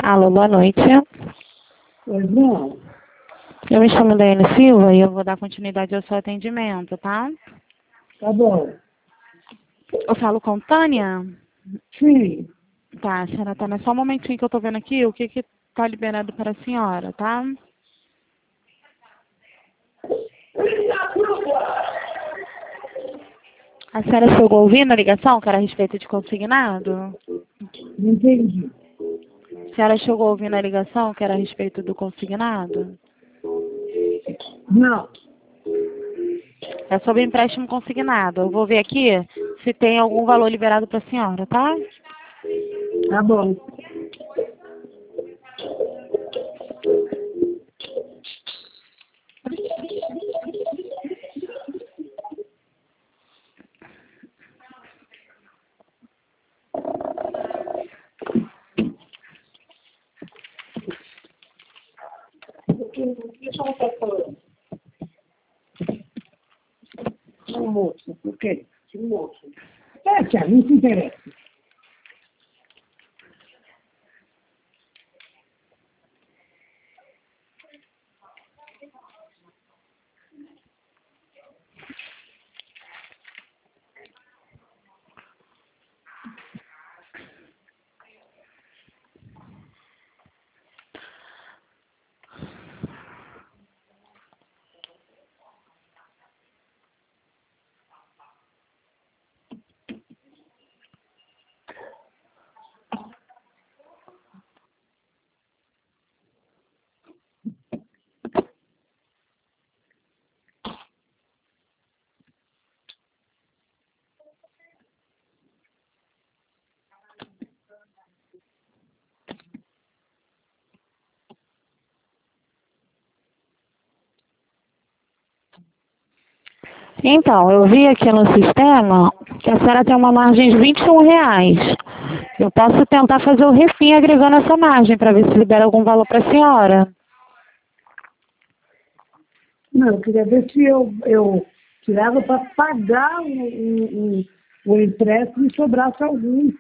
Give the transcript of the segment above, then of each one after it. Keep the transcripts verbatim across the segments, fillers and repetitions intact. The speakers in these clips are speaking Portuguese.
Alô, boa noite. Pois não. Eu me chamo Daiane Silva e eu vou dar continuidade ao seu atendimento, tá? Tá bom. Eu falo com Tânia? Sim. Tá, senhora Tânia, só um momentinho que eu tô vendo aqui o que que tá liberado para a senhora, tá? A senhora chegou a ouvir na ligação que era a respeito de consignado? Não entendi. A senhora chegou a ouvir na ligação que era a respeito do consignado? Não. É sobre empréstimo consignado. Eu vou ver aqui se tem algum valor liberado para a senhora, tá? Tá bom. Deixa eu estar falando. Um moço. O quê? Um moço. É, tia, não se interessa. Então, eu vi aqui no sistema que a senhora tem uma margem de vinte e um reais. Eu posso tentar fazer o refim agregando essa margem para ver se libera algum valor para a senhora. Não, eu queria ver se eu, eu tirava para pagar o, o, o, o empréstimo e sobrasse algum.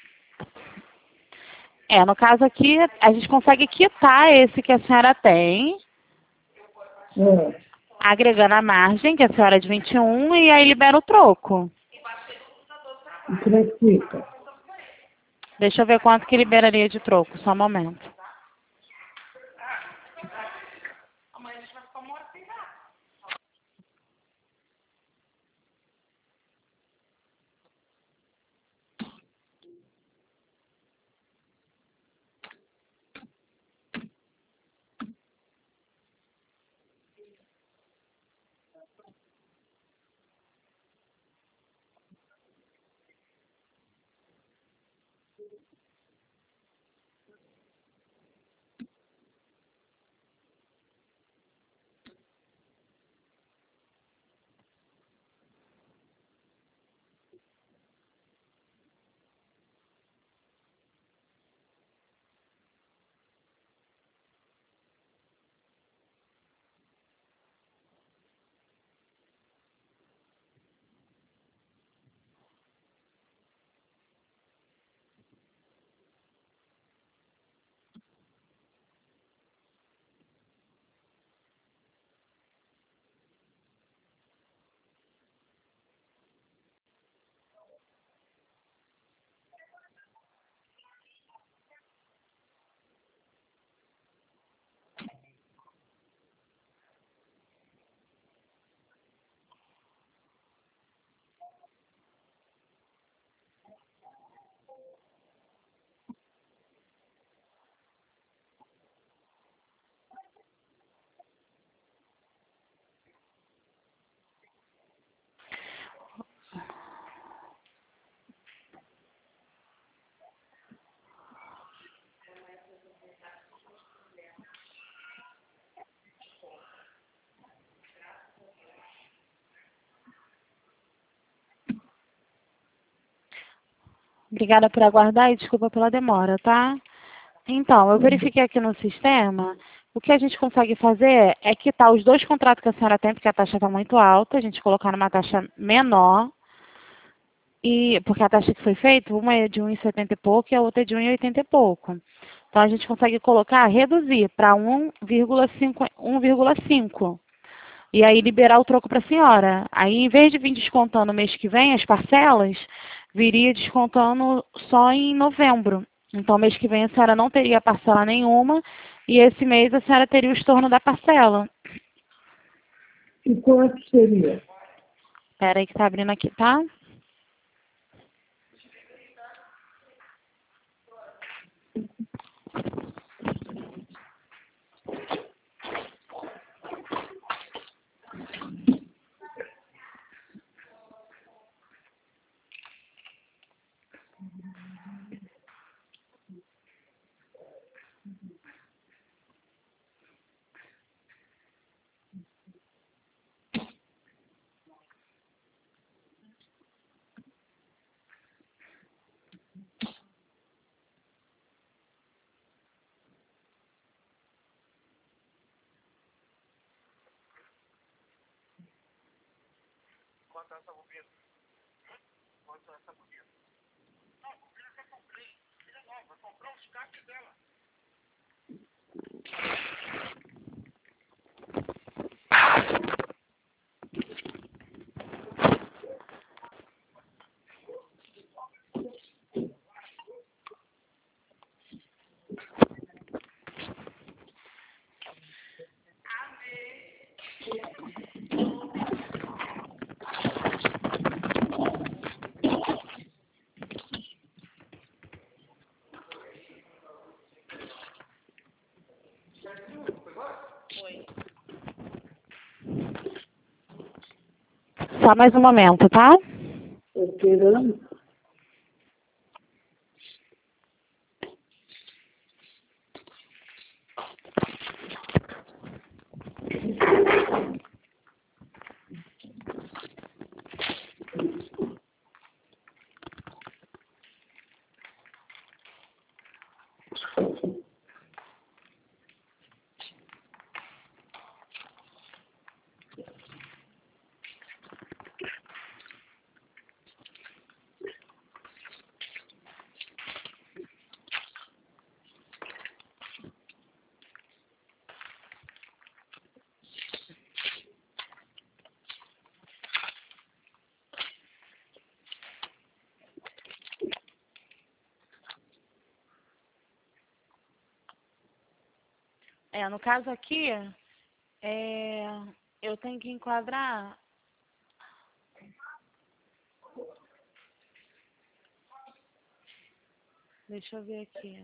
É, no caso aqui, a gente consegue quitar esse que a senhora tem, É. agregando a margem, que a senhora é de vinte e um, e aí libera o troco. E como é que fica? Deixa eu ver quanto que liberaria de troco, só um momento. Obrigada por aguardar e desculpa pela demora, tá? Então, eu verifiquei aqui no sistema, o que a gente consegue fazer é quitar os dois contratos que a senhora tem, porque a taxa está muito alta, a gente colocar numa taxa menor, e porque a taxa que foi feita, uma é de um e setenta e pouco e a outra é de um e oitenta e pouco. Então, a gente consegue colocar, reduzir para um vírgula cinco, um vírgula cinco. E aí liberar o troco para a senhora. Aí, em vez de vir descontando mês que vem as parcelas, viria descontando só em novembro. Então, mês que vem a senhora não teria parcela nenhuma e esse mês a senhora teria o estorno da parcela. E quanto seria? Espera aí que está abrindo aqui, tá? Só mais um momento, tá? Esperando. É, no caso aqui, é, eu tenho que enquadrar. Deixa eu ver aqui.